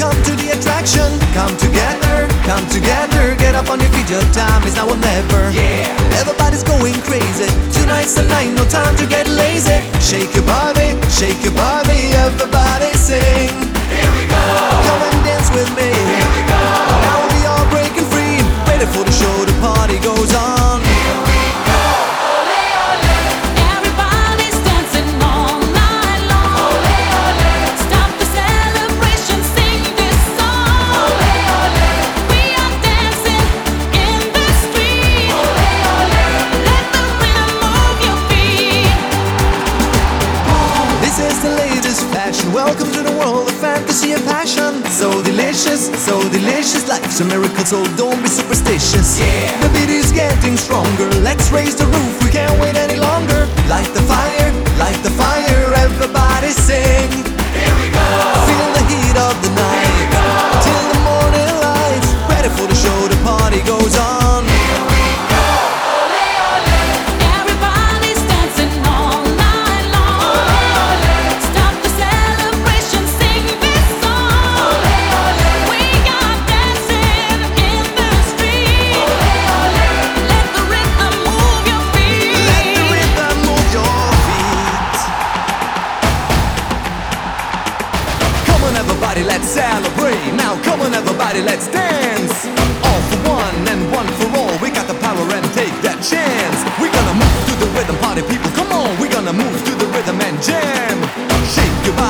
come to the attraction. Come together, get up on your feet, your time is now or never. Yeah. Everybody's going crazy, tonight's the night, no time to get lazy. Shake your body, everybody sing. Here we go. Come and dance with me. Here we go. Now we are breaking free, ready for the show, the party goes on. Here we go. Ole, ole. Everybody's dancing all night long. Ole, ole. Stop the celebration, sing this song. Ole, ole. We are dancing in the street. Ole, ole. Let the rhythm move your feet. This is the latest fashion. Welcome to the world of fantasy and passion. So delicious, life's a miracle, so don't be superstitious. Yeah. The beat is getting stronger, let's raise the roof, we can't wait any longer. Light the fire, everybody sing. Here we go. Feel the heat of the night, Here we go. till the morning light. Ready for the show, the party goes on. Here we go. Ole, ole. Everybody's dancing all night long. Ole, ole. Stop the celebration, sing this song. Ole, ole. We are dancing in the street. Ole, ole. Let the rhythm move your feet. Let the rhythm move your feet. Come on everybody, let's celebrate. Now come on everybody, let's dance. All for one and one for all, we got the power and take that chance. We're gonna move to the rhythm, party people, come on. We're gonna move to the rhythm and jam. Shake your body.